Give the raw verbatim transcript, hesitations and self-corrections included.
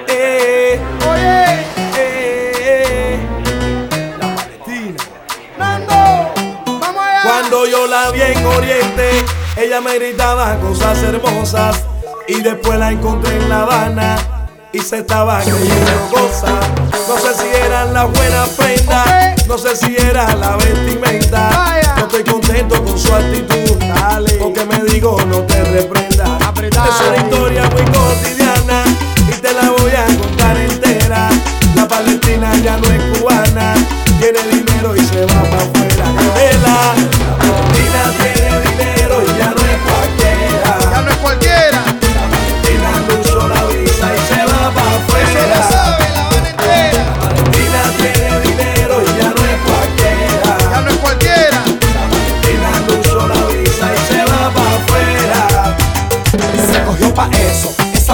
Eh, Oye, eh, la Palestina. Nando, vamos allá. Cuando yo la vi en Oriente, ella me gritaba cosas hermosas. Y después la encontré en La Habana y se estaba creyendo cosas. No sé si eran las buenas prendas, Okay. no sé si era la vestimenta. Vaya. No estoy contento con su actitud, Dale. porque me digo no te reprenda. Apretado. Es una historia muy cotidiana.